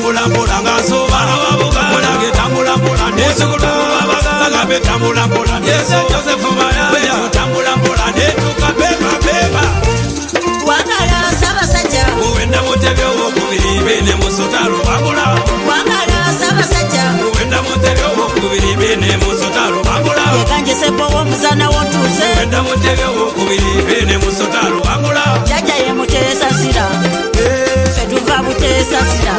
tambula mpola ngasoba mulage tambula mpola nesukulu Nagabe tambula mpola Joseph Maya tambula mpola netuka beba Wangala sabasajja Uwenda mutebe wokubiri bene musotalo bagula Wangala sabasajja Uwenda mutebe wokubiri bene musotalo bagula Yekanje sepo womuzana wontuse Uwenda mutebe wokubiri bene musotalo bagula Jaja ye mutesa sira Fetuva mutesa sira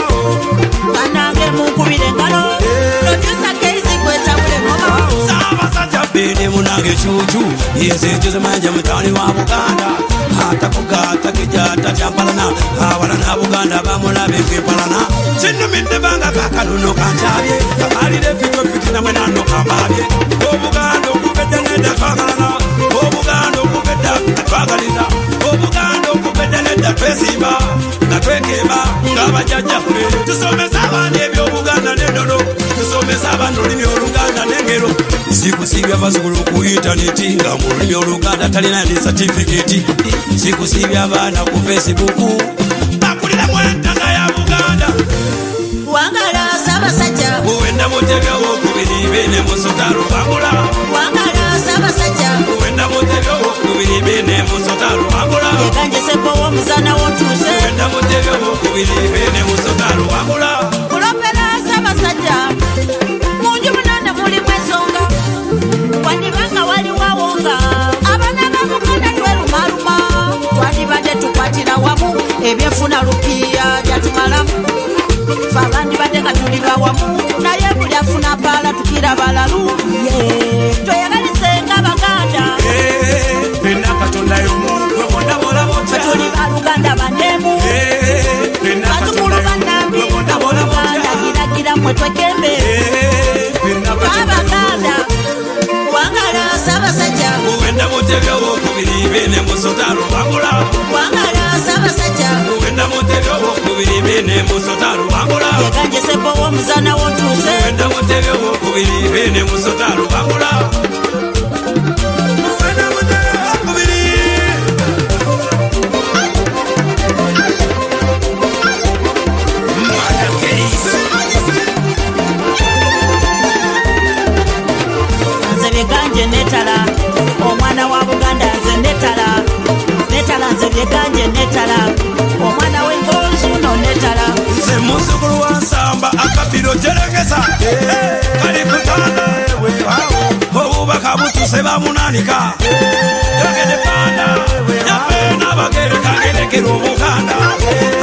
Kanange mukubire ngalo Producer Casey kweta mule ngoma Sabasajja bene munage chuchu Yese chose manja mutani wa Buganda Hata kugata kijata champalana Hawana Buganda bamulabe kwepalana Chinu minde banga kakanuno kanchabye Kakalide fito fitina mwenano kambabye Obuganda okubedeleda twakalana Obuganda okubeda twakaliza Obuganda okubedeleda twesimba Na twekeba ngabajajja kwe Tusomesa abana ebyobuganda n'ennono Tusomesa abana olulimi Oluganda n'engero Sikusibya bazukulu ku interneti nga mu lulimi Oluganda talina ne certificate Sikusibya abaana ku Facebook bakulira mu ntanga ya Buganda Wangala sabasajja Uwenda mutebe wokubiri bene musotalo bagula Wangala sabasajja Uwenda mutebe wokubiri bene musotalo bagula Yekanje sepo womuzana wontuse Uwenda mutebe wokubiri bene musotalo bagula Kulopera sabasajja Munju munana muli mwesonga Wandibanga wali wawonga Abana bamukana twelumaluma Wandibade tukwatira wamu Ebyefuna lupiya jatumalamu Fabandi bateka tuliba wamu Naye buli afuna pala tukira balalu Tweyagalisenga Baganda Pena katonda yomu Wewonda bola mocha Tuli baluganda banemu Bazukulu banambi Baganda gira mwe twekembe Baganda Wangala sabasajja Uwenda mutebe wokubiri bene musotalo bagula Wangala sabasajja Uwenda mutebe wokubiri bene musotalo bagula Yekanje sepo womuzana wontuse Uwenda mutebe wokubiri bene musotalo bagula Uwenda mutebe wokubiri Nze byekanje netala Omwana wa Buganda nze netala Netala nze byekanje netala Omwana w'engonzu no netala Nze muzukulu wa Nsamba akabiro terekesa Kali kutanda Obubaka butuse bamunanika Yogede panda Yafe n'abagere kagerekera Obuganda